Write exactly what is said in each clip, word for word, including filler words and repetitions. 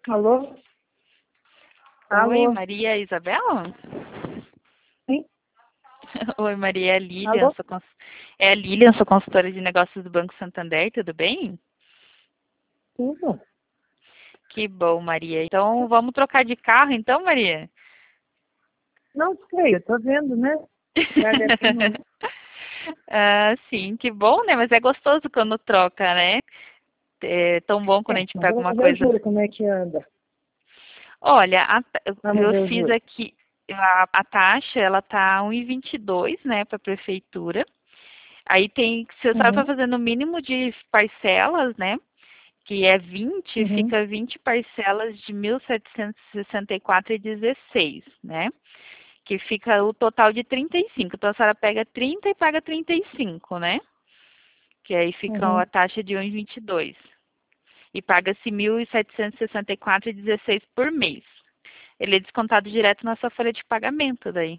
Alô? Oi, Alô? Maria Isabel? Sim? Oi, Maria, é a Lilian, Alô? sou cons... é a Lilian, sou consultora de negócios do Banco Santander, tudo bem? Tudo? Que bom, Maria. Então, vamos trocar de carro então, Maria? Não sei, eu tô vendo, né? Vale a pena, né? Ah, sim, que bom, né? Mas é gostoso quando troca, né? É tão bom quando a É, gente mas pega uma vamos ver o coisa. juro, como é que anda. Olha, a ta- Vamos eu ver o fiz juro. aqui, a, a taxa, ela tá um e vinte e dois, né, para a prefeitura. Aí tem, se a senhora for Uhum, fazer no mínimo de parcelas, né? Que é vinte, uhum, fica vinte parcelas de mil setecentos e e sessenta e quatro e dezesseis, né? Que fica o total de trinta e cinco. Então a senhora pega trinta e paga trinta e cinco, né? Que aí fica a uhum. taxa de um e vinte e dois. E paga-se mil setecentos e e sessenta e quatro e dezesseis por mês. Ele é descontado direto na sua folha de pagamento daí.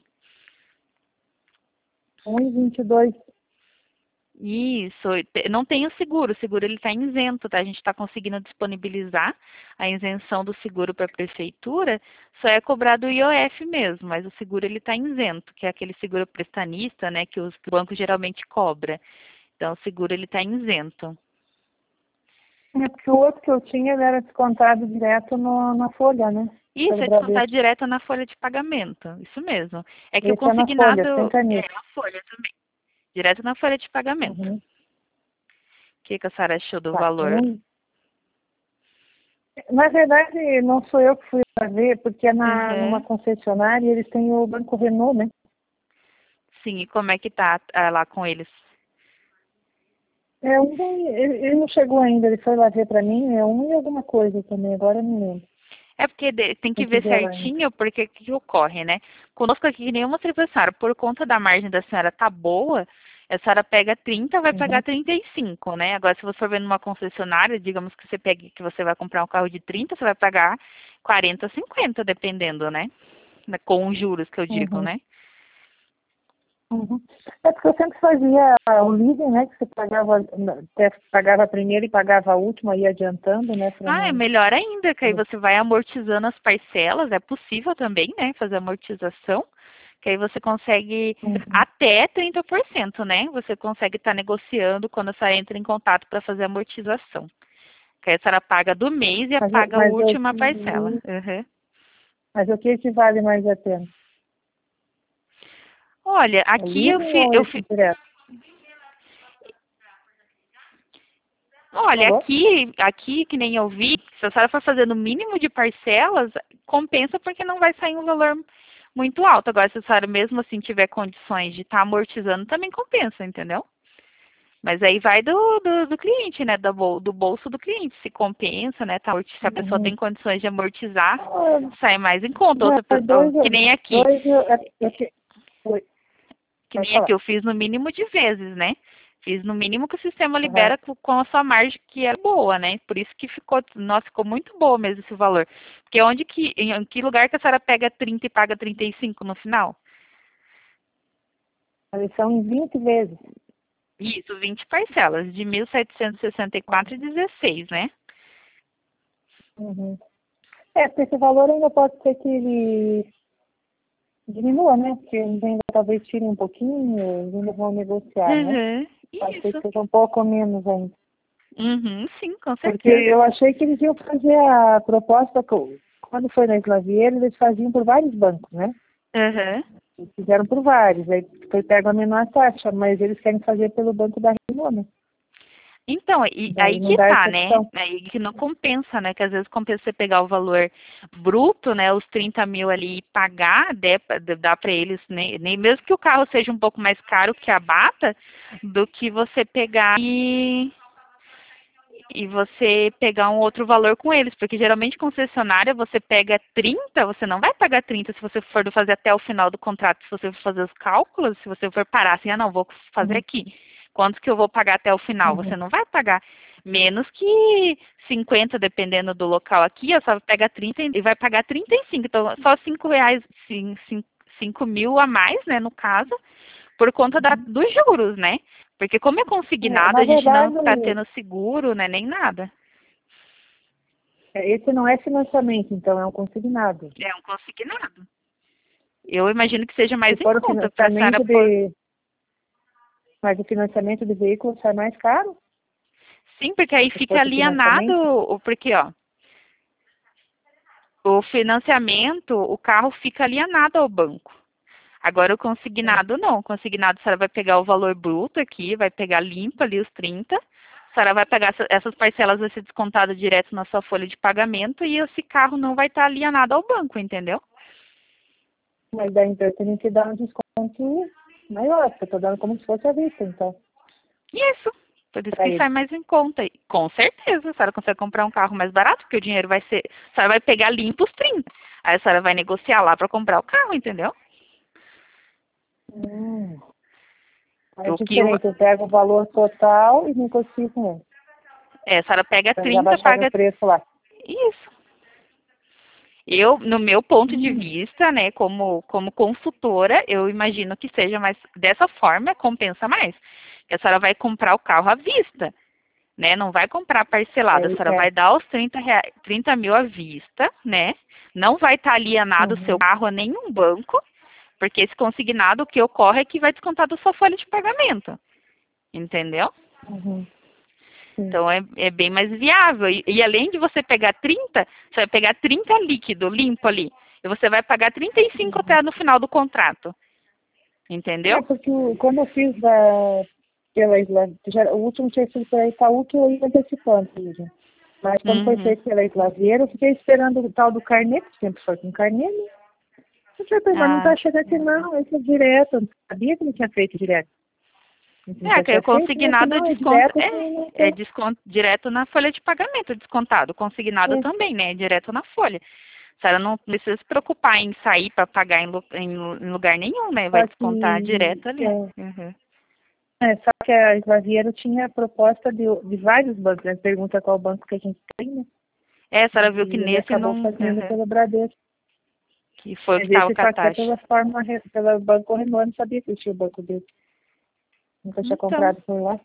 um e vinte e dois. Isso, não tem o seguro, o seguro ele está isento, tá? A gente está conseguindo disponibilizar a isenção do seguro para a prefeitura, só é cobrado o I O F mesmo, mas o seguro ele está isento, que é aquele seguro prestanista, né, que, os, que o banco geralmente cobra. Então o seguro ele está isento. É porque o outro que eu tinha ele era descontado direto no, na folha, né? Isso Pelo é descontar Bradesco. direto na folha de pagamento, isso mesmo. É que o Esse é na folha, sem consignado é caneta. na folha também, direto na folha de pagamento. Uhum. O que, que a senhora achou do Tá. valor? Um... Na verdade, não sou eu que fui fazer, porque é na, numa Uhum. concessionária e eles têm o Banco Renault, né? Sim, e como é que tá ah, lá com eles? É um, ele, ele não chegou ainda, ele foi lá ver para mim, é um e alguma coisa também, agora eu não lembro. É porque de- tem que Tem que ver ver lá ainda. certinho, porque o que, que ocorre, né? Conosco aqui, que nenhuma tributária, por conta da margem da senhora tá boa, a senhora pega trinta, vai pagar Uhum, trinta e cinco, né? Agora, se você for ver numa concessionária, digamos que você pegue, que você vai comprar um carro de trinta, você vai pagar quarenta, cinquenta, dependendo, né? Com os juros que eu digo, uhum, né? uhum. É porque eu sempre fazia o leasing, né? Que você pagava, até pagava a primeira e pagava a última, ia adiantando, né? Para Ah, é não. melhor ainda, que aí você vai amortizando as parcelas, é possível também, né, fazer amortização, que aí você consegue Uhum, até trinta por cento, né? Você consegue estar negociando quando a senhora entra em contato para fazer a amortização. Que aí a senhora paga do mês e mas, eu- paga a mas, eu, última parcela. Uhum. mas o que que vale mais a pena? Olha, O aqui eu leasing fiz, ou eu esse fi, direto? olha, Alô? aqui, aqui que nem eu vi, se a senhora for fazer no mínimo de parcelas, compensa porque não vai sair um valor muito alto. Agora, se a senhora mesmo assim tiver condições de estar amortizando, também compensa, entendeu? Mas aí vai do, do, do cliente, né? Do, bol- do bolso do cliente, se compensa, né? Tá, se a pessoa tem Uhum. condições de amortizar, Ah, sai mais em conta. Outra, é, pe- ó, dois, que nem aqui. dois, é, é, que- oi, Que pode nem aqui, falar. eu fiz no mínimo de vezes, né? Fiz no mínimo que o sistema Aham. libera com, com a sua margem que é boa, né? Por isso que ficou, nossa, ficou muito boa mesmo esse valor. Porque onde que, em, em que lugar que a senhora pega trinta e paga trinta e cinco no final? Eles são em vinte vezes. Isso, vinte parcelas, de mil setecentos e sessenta e quatro e dezesseis, né? Uhum. É, porque esse valor ainda pode ser que ele diminua, né? Porque eles ainda talvez tirem um pouquinho, eles ainda vão negociar, né? Uhum, Pode ser que isso. seja um pouco menos ainda. Uhum, sim, com Porque certeza. eu achei que eles iam fazer a proposta, co- quando foi na Slavier, eles faziam por vários bancos, né? Aham. Eles fizeram por vários, aí foi pego a menor taxa, mas eres querem fazer pelo banco da Renault, né? Então, e aí Daí não que dá tá, essa né? opção. Aí que não compensa, né? Que às vezes compensa você pegar o valor bruto, né? Os trinta mil ali e pagar, dê- dá para eles, né? Nem mesmo que o carro seja um pouco mais caro que a Bata, do que você pegar e, e você pegar um outro valor com eles. Porque geralmente concessionária você pega trinta, você não vai pagar trinta se você for fazer até o final do contrato, se você for fazer os cálculos, se você for parar assim, ah, não, vou fazer Uhum, aqui. Quanto que eu vou pagar até o final? Você uhum, não vai pagar menos que cinquenta, dependendo do local aqui, ó, só pega trinta e vai pagar trinta e cinco. Então, só cinco reais, cinco mil a mais, né, no caso, por conta da, uhum. dos juros, né? Porque como é É, consignado, na a gente não verdade, está tendo seguro, né, nem nada. Esse não é financiamento, então é um consignado. É um consignado. Eu imagino que seja mais Se em for o conta para a senhora financiamento pôr. de... Mas o financiamento do veículo sai mais caro? Sim, porque aí Se fica fosse alienado, financiamento? o- porque, ó, o financiamento, o carro fica alienado ao banco. Agora o consignado não. O consignado a senhora vai pegar o valor bruto aqui, vai pegar limpo ali os trinta. A senhora vai pegar essa- essas parcelas, vai ser descontada direto na sua folha de pagamento e esse carro não vai estar alienado ao banco, entendeu? Mas daí então eu tenho que dar um desconto maior, porque eu estou dando como se fosse à vista, então, Isso. Por isso para que sai ele. mais em conta. E, com certeza, a senhora consegue comprar um carro mais barato, porque o dinheiro vai ser. A senhora vai pegar limpo os trinta. Aí a senhora vai negociar lá para comprar o carro, entendeu? Hum, é O que o- diferente, eu pego o valor total e negocio com ele. é, a senhora pega Para já trinta, baixar o paga. preço lá. Isso. Eu, no meu ponto de Hum, vista, né, como, como consultora, eu imagino que seja mais dessa forma, compensa mais. Que a senhora vai comprar o carro à vista, né? Não vai comprar parcelado, a aí, senhora é. vai dar os trinta, rea- trinta mil à vista, né? Não vai estar alienado o seu Uhum, carro a nenhum banco, porque esse consignado, o que ocorre é que vai descontar da sua folha de pagamento. Entendeu? uhum, sim. Então é, é bem mais viável. E, e além de você pegar trinta, você vai pegar trinta líquido, limpo ali. E você vai pagar trinta e cinco Uhum. até no final do contrato. É, Entendeu? porque o- quando eu fiz da, pela Isla, já, o último tinha sido pela Itaú que eu ia antecipando, tudo. Mas quando foi Uhum. feito pela Islaveira, eu fiquei esperando o tal do carnê, que sempre foi com carnê, né? Eu falei, mas não Ah, tá chegando aqui não, esse é direto. Eu não sabia que não tinha feito direto. Eu é, nunca que aí tinha o feito, né? Que consignado não, é desconto direto, assim, não é, é tem. desconto direto na folha de pagamento, descontado. O consignado É. também, né? É direto na folha. A senhora não precisa se preocupar em sair para pagar em, lu- em lu- em lugar nenhum, né? Vai Só descontar que, direto ali. é, Uhum. é, só que a Islaveira tinha proposta de, de vários bancos, né? Pergunta qual banco que a gente tem, né? É, a senhora viu que E ele nesse acabou não. fazendo Uhum. pelo Bradesco. Que foi o que Mas estava esse com a só que é taxa. pela forma, re- pela Banco Renault, eu não sabia que existia o banco dele. Nunca tinha Então. comprado por lá.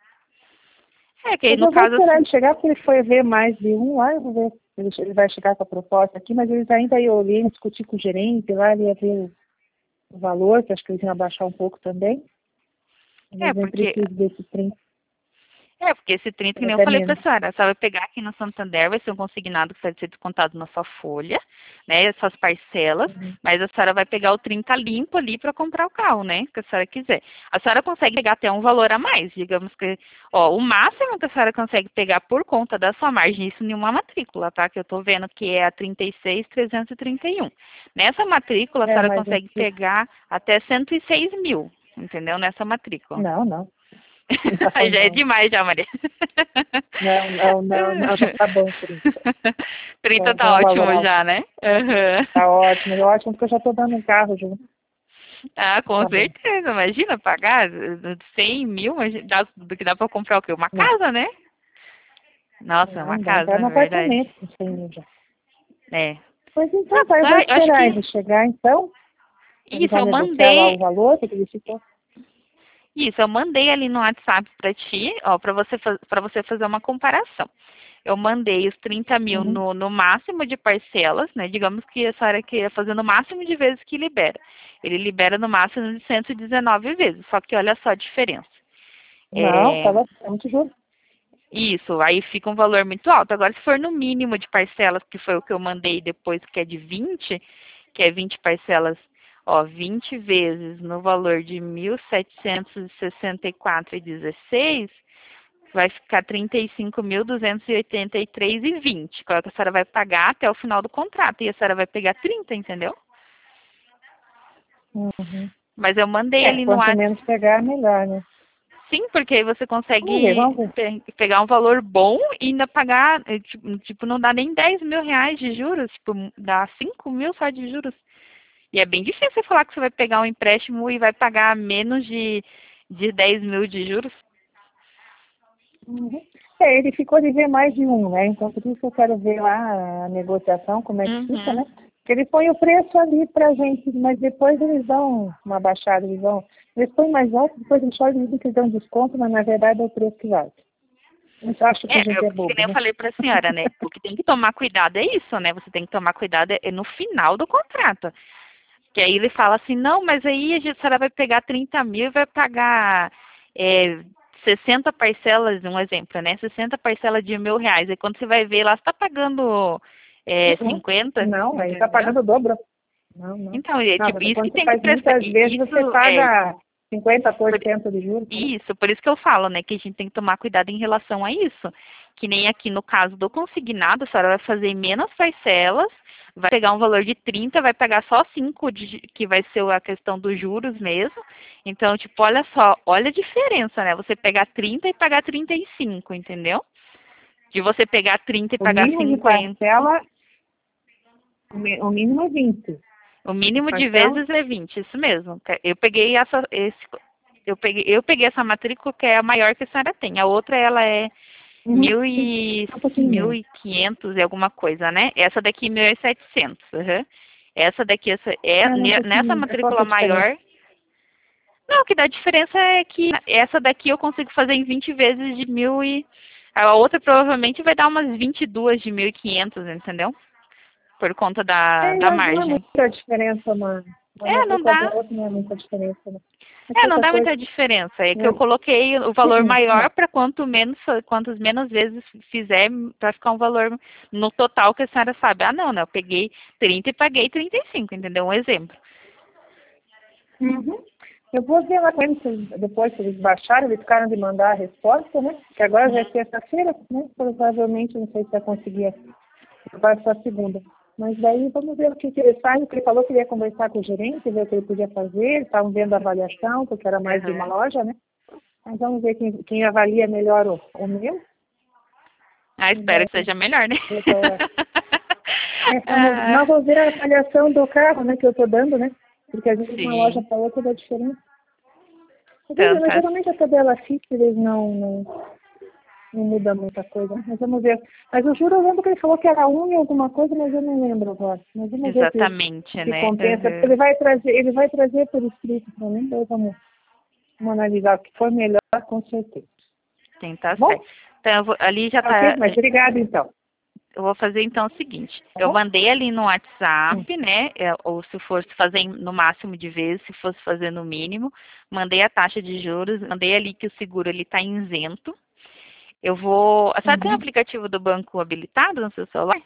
É, que aí Mas no eu vou caso esperar assim. ele chegar, porque ele foi ver mais de um lá, eu vou ver. Ele, ele vai chegar com a proposta aqui, mas eles ainda eu olhei, discutir com o gerente lá, ele ia ver o valor, que acho que eles iam abaixar um pouco também. É, Eles nem porque precisam desse trinta, É, porque esse trinta, que nem eu até falei para menos. a senhora, a senhora vai pegar aqui no Santander, vai ser um consignado que vai ser descontado na sua folha, né, essas parcelas, Uhum. mas a senhora vai pegar o trinta limpo ali para comprar o carro, né, que a senhora quiser. A senhora consegue pegar até um valor a mais, digamos que, ó, o máximo que a senhora consegue pegar por conta da sua margem, isso em uma matrícula, tá, que eu tô vendo que é a trinta e seis mil trezentos e trinta e um. Nessa matrícula, a É, senhora mas consegue esse- pegar até cento e seis mil, entendeu, nessa matrícula. não, não. Não, Aí já é não. demais, já, Maria. Não, não, não, não, já tá bom, trinta. trinta Já, já é tá um valor ótimo alto. já, né? Uhum. Tá ótimo, é ótimo porque eu já tô dando um carro junto. Ah, com Tá bom. certeza. Imagina pagar cem mil, imagina, dá- do que dá pra comprar o quê? Uma Não, casa, né? Nossa, uma não, dá entrar casa, no na verdade. apartamento com cem mil já. É. Pois então, Não, tá, eu vou tá, eu acho esperar que ele chegar então. Ele isso, vai eu negociar lá o mandei. valor, que ele ficou. Isso, eu mandei ali no WhatsApp pra ti, ó, pra você, para você fazer uma comparação. Eu mandei os trinta mil Uhum. no, no máximo de parcelas, né? Digamos que a senhora queira fazer no máximo de vezes que libera. Ele libera no máximo de cento e dezenove vezes, só que olha só a diferença. Não, É, tava é muito justo. isso, aí fica um valor muito alto. Agora, se for no mínimo de parcelas, que foi o que eu mandei depois, que é de vinte, que é vinte parcelas, ó, vinte vezes no valor de mil setecentos e sessenta e quatro vírgula dezesseis, vai ficar trinta e cinco mil duzentos e oitenta e três vírgula vinte, que é o que a senhora vai pagar até o final do contrato. E a senhora vai pegar trinta, entendeu? Uhum. Mas eu mandei É, ali no quanto WhatsApp. menos pegar, melhor, né? Sim, porque aí você Vamos ver, consegue vamos ver. pe- pegar um valor bom e ainda pagar, eh, tipo, tipo, não dá nem dez mil reais de juros, tipo, dá cinco mil só de juros. E é bem difícil você falar que você vai pegar um empréstimo e vai pagar menos de, de dez mil de juros. Uhum. É, ele ficou de ver mais de um, né? Então, por isso que eu quero ver lá a negociação, como é que fica, Uhum. né? Porque eles põem o preço ali pra gente, mas depois eles dão uma baixada, eles vão. Eles põem mais alto, depois eles olham e dizem que eles dão desconto, mas na verdade é o preço que vale. Mas eu acho que É, a gente eu, é bobo, que nem eu né? falei para a senhora, né? O que tem que tomar cuidado é isso, né? Você tem que tomar cuidado é é no final do contrato. Que aí ele fala assim, não, mas aí a gente, a senhora vai pegar trinta mil e vai pagar é, sessenta parcelas, um exemplo, né? sessenta parcelas de mil reais. E quando você vai ver lá, você está pagando é, Uhum. cinquenta, Não, aí tá entendeu? pagando o dobro. Não, não. Então, é, Não, tipo, mas isso que quando você tem que faz prestar. muitas vezes, Isso você é paga cinquenta por por, cento de juros. isso, por isso que eu falo, né, que a gente tem que tomar cuidado em relação a isso. Que nem aqui no caso do consignado, a senhora vai fazer menos parcelas, vai pegar um valor de trinta, vai pagar só cinco, de, que vai ser a questão dos juros mesmo. Então, tipo, olha só, olha a diferença, né? Você pegar trinta e pagar trinta e cinco, entendeu? De você pegar trinta e O pagar mínimo de cinquenta. parcela, o mi- o mínimo é vinte. O De mínimo de parcela. vezes é vinte, isso mesmo. Eu peguei essa, esse, eu peguei, eu peguei essa matrícula que é a maior que a senhora tem. A outra, ela é Uhum. mil e, Um pouquinho mil menos. e quinhentos e alguma coisa, né? Essa daqui, mil e setecentos. Uhum. Essa daqui, essa, é, É, um ne- nessa pouquinho. É pouca matrícula diferença. maior. Não, o que dá diferença é que essa daqui eu consigo fazer em vinte vezes de mil e. A outra provavelmente vai dar umas vinte e duas de mil e quinhentos, entendeu? Por conta da, É, da não, não é margem. muita diferença, uma, uma É, não matrícula dá. para outra, não é muita diferença. Né? É É, não pouca dá coisa. muita diferença. É que eu Né? coloquei o valor Uhum. maior Não. para quanto menos, quantas menos vezes fizer, para ficar um valor no total que a senhora sabe. Ah, não, né? Eu peguei trinta e paguei trinta e cinco, entendeu? Um exemplo. Uhum. Eu vou ver lá com eles, depois que eles baixaram, eles ficaram de mandar a resposta, né? Que agora já é terça-feira, né? Provavelmente, não sei se vai conseguir, vai só segunda. Mas daí vamos ver o que, que ele faz, porque ele falou que ele ia conversar com o gerente, ver o que ele podia fazer, eles estavam vendo a avaliação, porque era mais de uma Uhum. loja, né? Mas vamos ver quem, quem avalia melhor o, o meu. Ah, E espero daí, que seja melhor, né? ver qual é. É, vamos, Ah, nós vamos ver a avaliação do carro, né, que eu estou dando, né? Porque às vezes uma loja sim. para outra dá diferença. Mas, Então, mas tá. geralmente a tabela fixa, eles não, não, não muda muita coisa. Mas vamos ver. Mas o juro eu lembro que ele falou que era um e alguma coisa, mas eu não lembro agora. Mas vamos ver se, Exatamente, se né? compensa. Porque Uhum. ele vai trazer, ele vai trazer por escrito para mim, daí vamos, vamos analisar o que for melhor, com certeza. Tem, tá Bom? certo. Então, eu vou- ali já Ok, tá. mas obrigada então. Eu vou fazer então o seguinte, Tá eu bom? mandei ali no Hum. WhatsApp, né, é, ou se fosse fazer em- no máximo de vezes, se fosse fazer no mínimo, mandei a taxa de juros, mandei ali que o seguro ele está isento. Eu vou, a senhora tem o Uhum. aplicativo do banco habilitado no seu celular?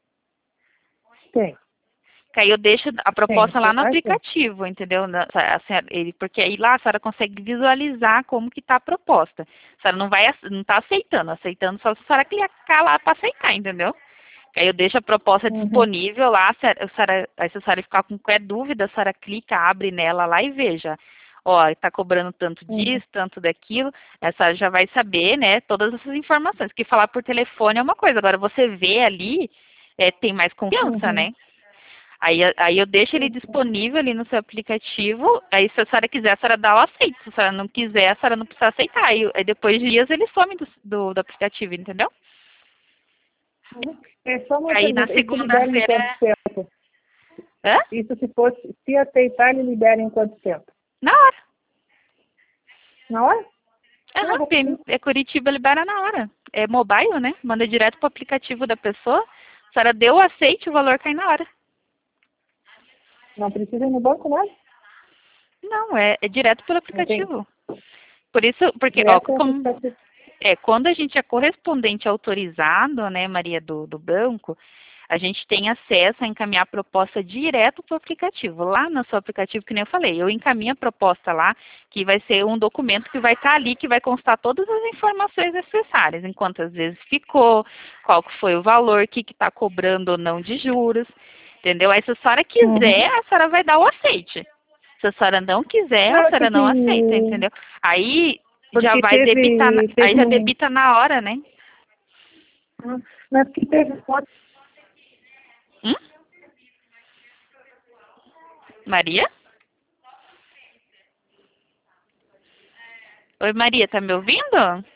Tem, Que aí eu deixo a tem. proposta lá no Celular tem. aplicativo, entendeu? Na- a senhora- ele- porque aí lá a senhora consegue visualizar como que está a proposta. A senhora não vai, ace- não está aceitando, aceitando só se a senhora clicar lá para aceitar, entendeu? Aí eu deixo a proposta Uhum. disponível lá, se a senhora, aí se a senhora ficar com qualquer dúvida, a senhora clica, abre nela lá e veja. Ó, está cobrando tanto Uhum. disso, tanto daquilo, a senhora já vai saber, né, todas essas informações. Que falar por telefone é uma coisa, agora você vê ali, é, tem mais confiança, Uhum. né? Aí, aí eu deixo ele disponível ali no seu aplicativo, aí se a senhora quiser, a senhora dá o aceito. Se a senhora não quiser, a senhora não precisa aceitar. Aí, aí depois de dias ele some do, do, do aplicativo, entendeu? Uhum. É só uma Aí na pergunta. Isso libera em quanto segunda-feira. tempo? Hã? Isso se fosse, se aceitar, ele libera em quanto tempo? Na hora. Na hora? É, Aham, rapidinho. tem- é Curitiba libera na hora. É mobile, né? Manda direto pro aplicativo da pessoa. A senhora deu o aceite, o valor cai na hora. Não precisa ir no banco, nada? Não, é, é direto pelo Não tem. aplicativo. Por isso, porque, ó, Direto é como, aplicativo. é, quando a gente é correspondente autorizado, né, Maria, do, do banco, a gente tem acesso a encaminhar a proposta direto para o aplicativo. Lá no seu aplicativo, que nem eu falei, eu encaminho a proposta lá, que vai ser um documento que vai estar ali, que vai constar todas as informações necessárias, em quantas vezes ficou, qual que foi o valor, o que está cobrando ou não de juros, entendeu? Aí se a senhora Uhum. quiser, a senhora vai dar o aceite. Se a senhora não quiser, a Não, é senhora não aceita, porque, entendeu? Aí já porque vai debitar, na- teve, aí teve já um. debita na hora, né? Não é porque teve um. Hum? Maria? Oi, Maria, tá me ouvindo?